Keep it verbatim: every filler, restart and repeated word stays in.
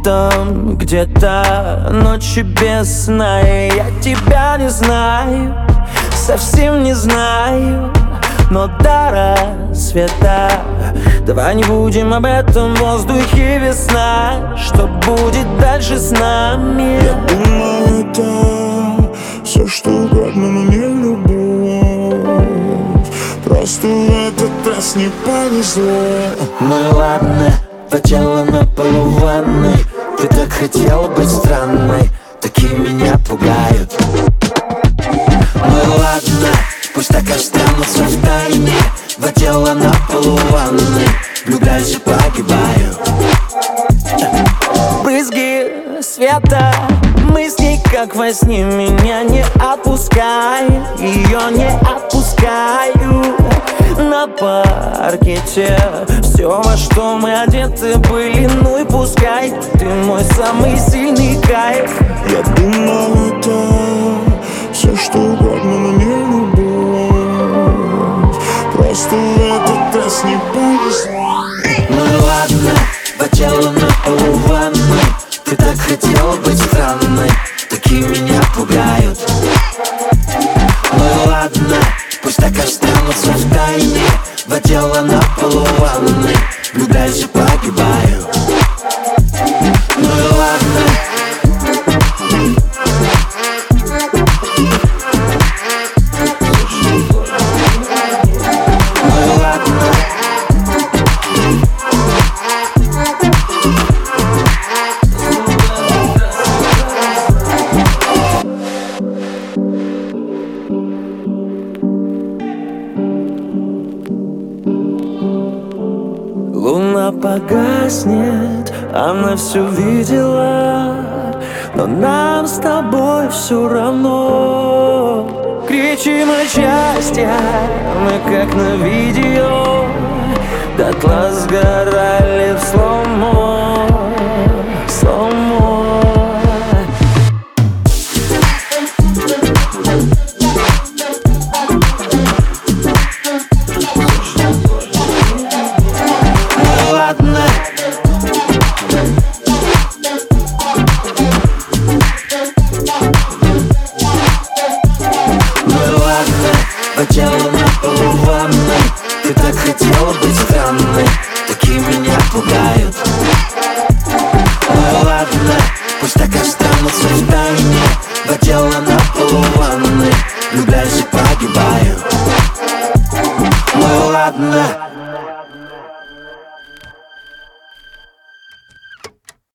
там где-то ночи без сна, и я тебя не знаю, совсем не знаю, но до рассвета давай не будем об этом, в воздухе весна. Что будет дальше с нами? Я думал, это все что угодно, но не любовь. Просто в этот раз не повезло. Ну и ладно, потела на полу ванны. Ты так хотела быть странной, такие меня пугают. Ну и ладно, пусть так останутся в тайне. Потела на полу ванны, влюбляюсь и погибаю. Брызги света, мысли как во сне меня не отпускай, ее не отпускаю. На паркете все, во что мы одеты были, ну и пускай. Ты мой самый сильный кайф. Я думал, это все что угодно, но не любовь. Просто в этот раз не повезло. Ну и ладно, потела на полу ванны. Ты так хотела быть странной, такие меня пугают. Ну и ладно, пусть так останутся в тайне. Потела на полу ванны, влюбляюсь и погибаю. Ну и ладно. Луна погаснет, она все видела, но нам с тобой все равно. Кричим от счастья, мы как на видео, дотла сгорали в слоумо, слоумо. Потела на полу ванны. Ты так хотела быть странной, такие меня пугают. Ну ладно, пусть так останутся в тайне. Потела на полу ванны, влюбляюсь и